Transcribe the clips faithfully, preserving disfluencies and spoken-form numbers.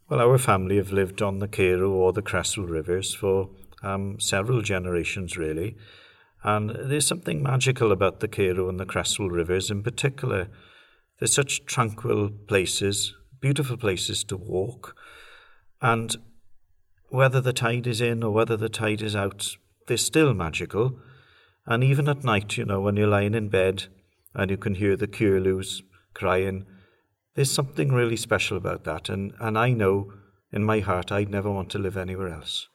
Well, our family have lived on the Carew or the Creswell rivers for um, several generations, really. And there's something magical about the Carew and the Creswell rivers in particular. They're such tranquil places, beautiful places to walk. And whether the tide is in or whether the tide is out, they're still magical. And even at night, you know, when you're lying in bed and you can hear the curlews crying, there's something really special about that. And, and I know in my heart I'd never want to live anywhere else.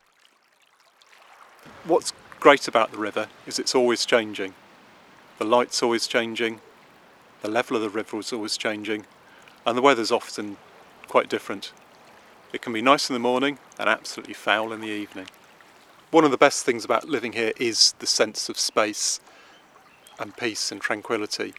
What's great about the river is it's always changing. The light's always changing, the level of the river is always changing, and the weather's often quite different. It can be nice in the morning and absolutely foul in the evening. One of the best things about living here is the sense of space and peace and tranquility.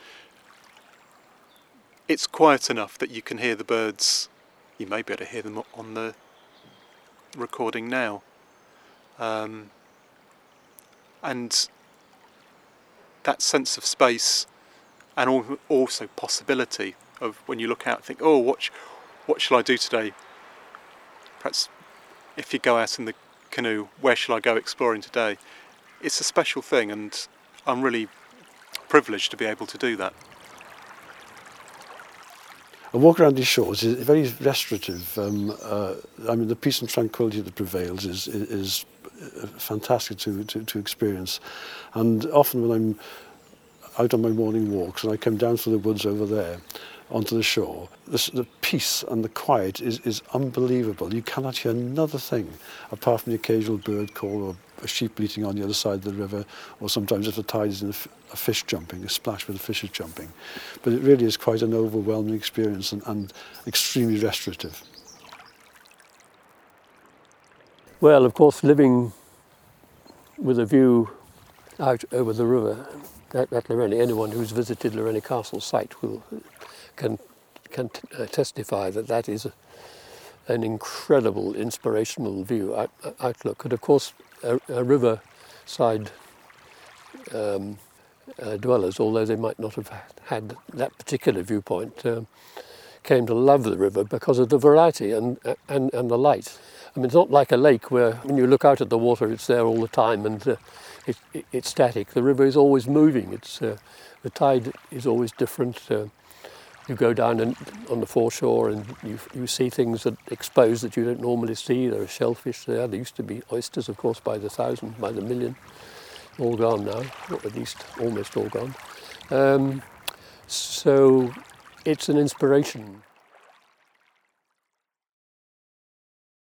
It's quiet enough that you can hear the birds. You may be able to hear them on the recording now. Um, and that sense of space and also possibility of when you look out and think, oh, what, sh- what shall I do today? Perhaps if you go out in the canoe, where shall I go exploring today? It's a special thing, and I'm really privileged to be able to do that. A walk around these shores is very restorative. Um, uh, I mean, the peace and tranquility that prevails is is, is fantastic to, to, to experience. And often when I'm out on my morning walks and I come down through the woods over there onto the shore, this, the peace and the quiet is, is unbelievable. You cannot hear another thing apart from the occasional bird call or a sheep bleating on the other side of the river, or sometimes if the tide is in a, f- a fish jumping, a splash where the fish is jumping. But it really is quite an overwhelming experience and, and extremely restorative. Well, of course, living with a view out over the river at, at Lorenie, anyone who's visited Lorenie Castle site will can can t- uh, testify that that is a, an incredible, inspirational view out, uh, outlook. And of course, a, a riverside um, uh, dwellers, although they might not have had that particular viewpoint, um, came to love the river because of the variety and and and the light. I mean, it's not like a lake where when you look out at the water, it's there all the time and uh, it, it, it's static. The river is always moving. It's uh, the tide is always different. Uh, you go down and, on the foreshore and you you see things that exposed that you don't normally see. There are shellfish there. There used to be oysters, of course, by the thousand, by the million. All gone now, or at least almost all gone. Um, so it's an inspiration.